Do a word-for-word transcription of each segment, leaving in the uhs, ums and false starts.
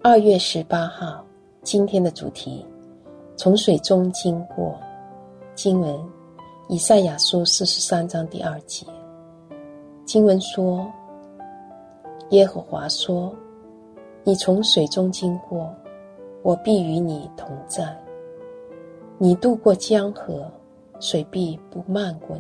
二月十八号，今天的主题，从水中经过。经文，以赛亚书四十三章第二节。经文说，耶和华说，你从水中经过，我必与你同在。你渡过江河，水必不漫过你。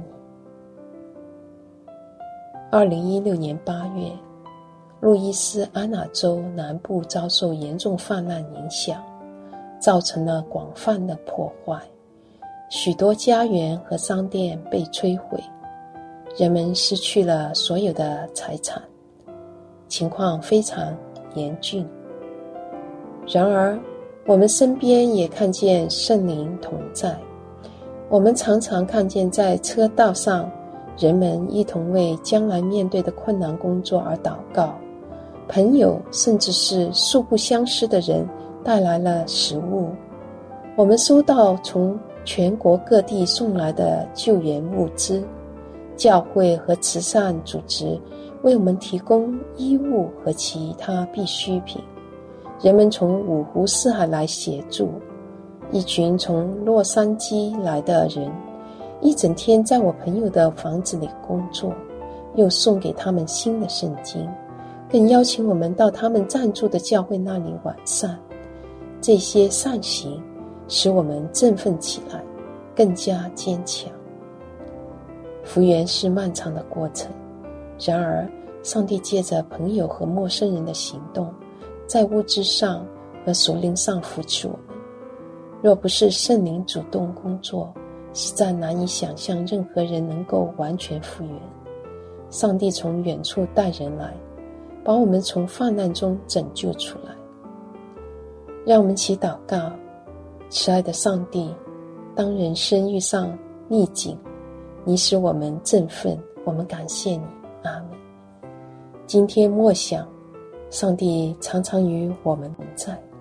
二零一六年八月，路易斯安那州南部遭受严重泛滥影响，造成了广泛的破坏，许多家园和商店被摧毁，人们失去了所有的财产，情况非常严峻。然而，我们身边也看见圣灵同在，我们常常看见在车道上，人们一同为将来面对的困难工作而祷告，朋友甚至是素不相识的人带来了食物。我们收到从全国各地送来的救援物资，教会和慈善组织为我们提供衣物和其他必需品。人们从五湖四海来协助，一群从洛杉矶来的人一整天在我朋友的房子里工作，又送给他们新的圣经，更邀请我们到他们暂住的教会那里晚膳。这些善行使我们振奋起来，更加坚强。复原是漫长的过程，然而上帝借着朋友和陌生人的行动，在物质上和属灵上扶持我们。若不是圣灵主动工作，实在难以想象任何人能够完全复原。上帝从远处带人来，把我们从泛滥中拯救出来。让我们一起祷告。慈爱的上帝，当人生遇上逆境，你使我们振奋，我们感谢你。阿们。今天默想，上帝常常与我们同在。